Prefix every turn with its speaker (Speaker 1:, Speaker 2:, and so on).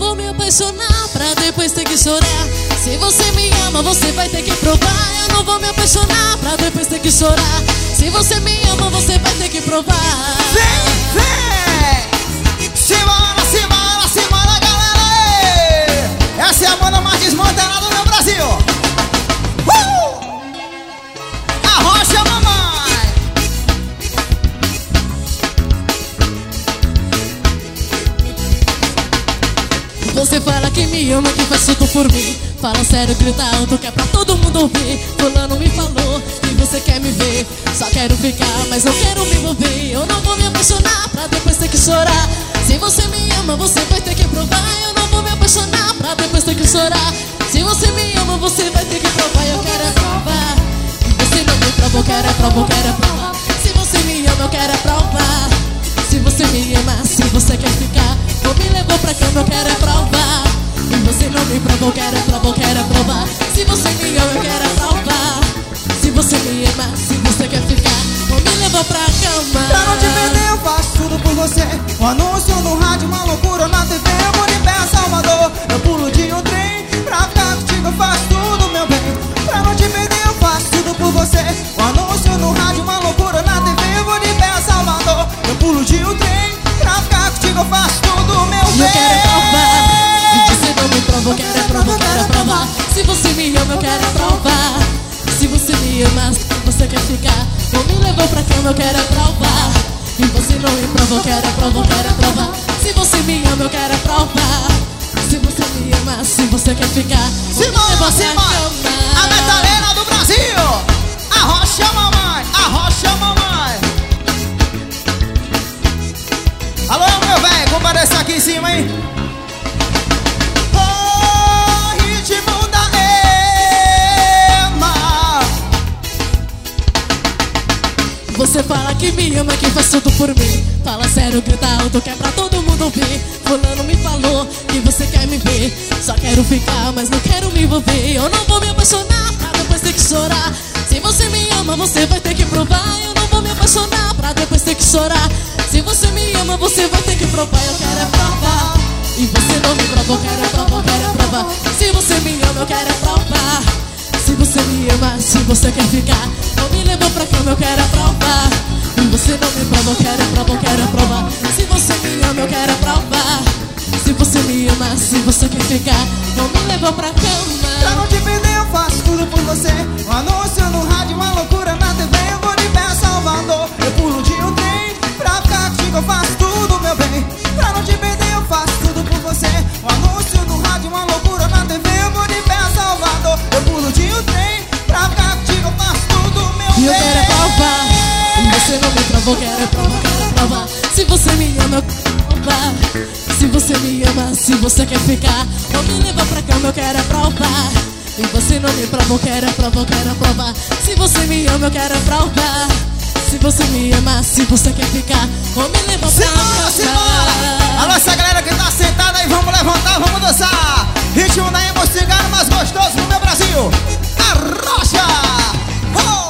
Speaker 1: vou me apaixonar pra depois ter que chorar. Se você me ama, você vai ter que provar. Eu não vou me apaixonar pra depois ter que chorar. Se você me ama, você vai ter que provar.
Speaker 2: Vem, vem! Simbora, simbora, simbora, galera! Essa é a banda mais desmantelada do meu Brasil. Arrocha, mamãe!
Speaker 1: Você fala que me ama, que faz tudo por mim. Fala sério, grita alto, que é pra todo mundo ouvir. Fulano me falou que você quer me ver. Só quero ficar, mas não quero me envolver. Eu não vou me apaixonar pra depois ter que chorar. Se você me ama, você vai ter que provar. Eu não vou me apaixonar pra depois ter que chorar. Se você me ama, você vai ter que provar. Eu quero é provar. E você não me prova, eu quero é provar, eu quero é provar. Se você me ama, eu quero é provar. Se você me ama, se você quer ficar, ou me levou pra cama, eu quero é provar. E você não me prova, eu quero é provar, eu quero é provar. Se você me ama, eu quero é provar. Se você me ama, se você quer ficar, ou me levou pra cama.
Speaker 2: Pra não te perder eu faço tudo por você. Um anúncio no rádio, uma loucura na TV. Eu vou de pé a Salvador, eu pulo de um trem. Pra ficar contigo eu faço tudo, meu bem. Pra não te perder eu faço tudo por você. Um anúncio no rádio, uma loucura na TV. Eu vou de pé a Salvador, eu pulo de um trem. Pra ficar contigo eu faço tudo, meu bem.
Speaker 1: Eu quero é provar. E você não me prova, eu quero é provar, eu quero é provar. Se você me ama, eu quero é provar. Se você me ama, se você quer ficar, ou me levou pra cama, eu quero é provar. E você não me prova, eu quero é provar, eu quero é provar. Se você me ama, eu quero é provar. Se você me ama, se você quer ficar, ou me levou pra cama.
Speaker 2: A metaleira do Brasil. Arrocha, mamãe, arrocha, mamãe. Alô, meu velho, compareça aqui em cima, hein? Oh, ritmo da Ema.
Speaker 1: Você fala que me ama, que faz tudo por mim. Fala sério, grita alto, que é pra todo mundo ouvir. Fulano me falou que você quer me ver. Só quero ficar, mas não quero me envolver. Eu não vou me apaixonar pra depois ter que chorar. Se você me ama, você vai ter que provar. Eu não vou me apaixonar pra depois ter que chorar. Se você me ama, você vai ter que provar. Eu quero é provar. E você não me prova, eu quero é provar, eu quero é provar. Se você me ama, eu quero é provar. Se você me ama, se você quer ficar, não me levou pra cama, eu quero é provar. E você não me prova, eu quero é provar, eu quero é provar. Se você me ama, eu quero é provar. Se você me ama, se você quer ficar, não me levou pra cama.
Speaker 2: Pra não te perder eu faço tudo por você. Um anúncio no rádio, uma loucura na TV. Eu vou de pé a Salvador, eu pulo de um trem. Pra ficar contigo eu faço tudo, meu bem. Pra não te perder eu faço tudo por você. Um anúncio no rádio, uma loucura na TV. Eu vou de pé a Salvador, eu pulo de um trem. Pra ficar contigo eu faço tudo, meu bem.
Speaker 1: E eu quero é provar. E você não me prova, eu quero é provar, eu quero é provar. Se você me ama, eu quero é provar. Se você me ama, se você quer ficar, não me leva pra cama, eu quero é provar. E você não me prova, eu quero é provar, eu quero é provar. Se você me ama, eu quero é provar. Se você me ama, se você quer ficar, não me leva pra cama.
Speaker 2: Simbora! Alô, essa galera que tá sentada aí, vamos levantar, vamos dançar. Ritmo da Emo, cigarro mais gostoso do meu Brasil. Arrocha! Oh!